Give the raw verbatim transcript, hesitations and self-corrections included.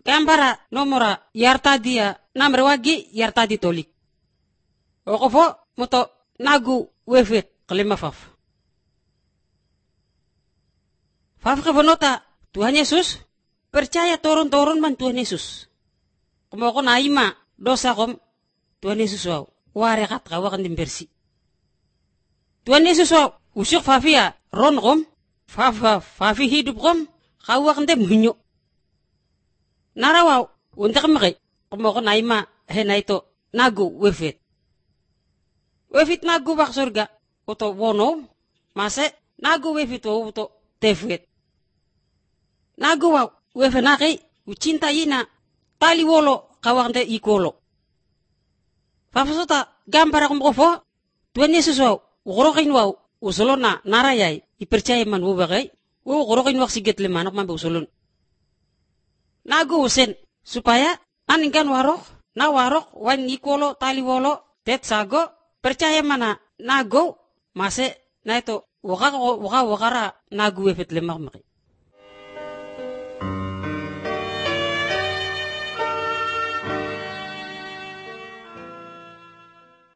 Kambara nomora yartadia namre wagi yartadi tolik. Okofo moto nagu wefet kelima faf. Faf kefonota Tuhan Yesus percaya turun-turun man Tuhan Yesus. Kumoko naima dosa kom Tuhan Yesus wow. Ware kat kawakan dimbersi. Tuhan Yesus wow usuk fafia ron kom fafa fafi hidup kom kawakan dem hunyo. Narawaw unta kamaki kumoko naima hena ito nagu wefet. Wefit nagu bak surga uto wono mase nagu wefit wow uto tefet. Nagu wow wefet naki ucinta ina tali wolo kawante ikolo. Fafasota gambar akong kofo Tuhan Yesus wow ukorokin wow usulon na narayay ipercaya man wubagay wow ukorokin wak siget limanok man usulon. Nagu usen supaya aningkan warok na warok wan ikolo tali wolo tet sago percaya mana nago mase na ito waka waka wakara nagu wefet lemak maki.